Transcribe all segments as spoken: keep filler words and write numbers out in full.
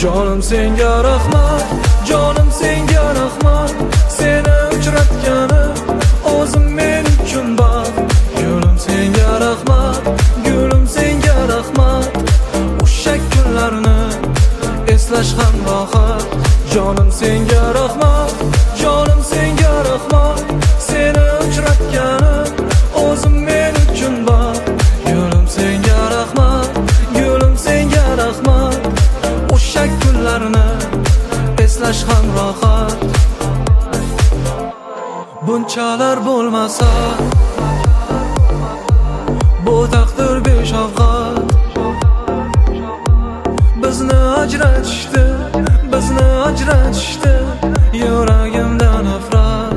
Jonim senga rahmat, jonim senga rahmat. Seni uchratgani o'zim men uchun baxt. Gulim senga rahmat, gulim senga rahmat. O'sha kunlarni eslash ham rohat. Jonim senga rahmat, jonim senga rahmat. Seni uchratgani o'zim men uchun baxt. Gulim senga rahmat, gulim senga rahmat. O'sha kunlarni eslash ham rohat. Bunchalar bo'lmasa bu taqdir beshafqat. Bizni ajratishdi, bizni ajratishdi. Yuragimda nafrat,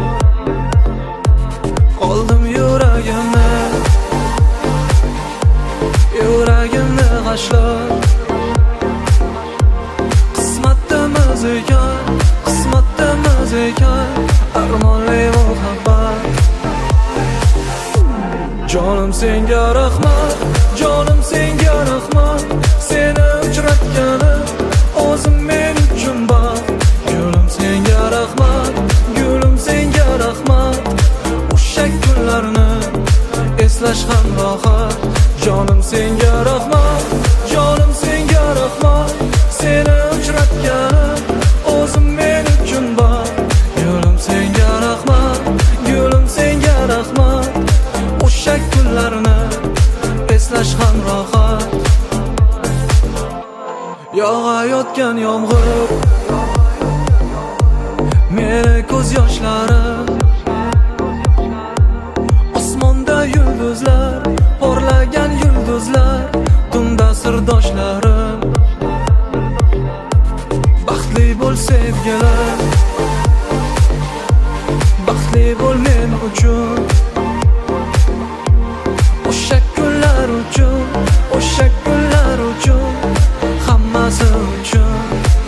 qoldim yuragimni, yuragimni g'ashlab. Qismatimiz ekan, qismatimiz ekan armonli muhabbat. Jonim senga rahmat, jonim senga rahmat. Seni uchratgani o'zim men uchun baxt. Gulim senga rahmat, gulim senga rahmat. O'sha kunlarni eslash ham rohat. Jonim senga rahmat, jonim senga rahmat. Seni uchratgani o'zim men uchun baxt. Gulim senga rahmat, gulim senga rahmat. O'sha kunlarni eslash ham rohat. Yog'ayotgan yomg'ir, meni ko'z yoshlarim. Osmonda yulduzlar, porlagan yulduzlar, tunda sirdoshlarim. Baxtli bo'l sevgilim, baxtli bo'l men uchun. O'sha kunlar uchun, o'sha kunlar uchun, hammasi uchun.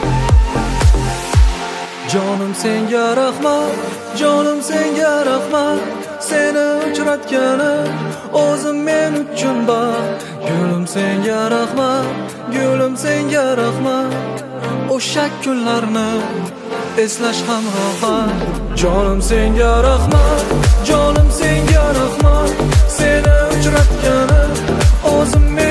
Jonim senga rahmat, jonim senga rahmat. Seni uchratgani o'zim men uchun baxt. Gulim senga rahmat, gulim senga rahmat. O'sha kunlarni eslash ham rohat. Jonim senga rahmat, jonim senga rahmat. Seni uchratgani o'zim men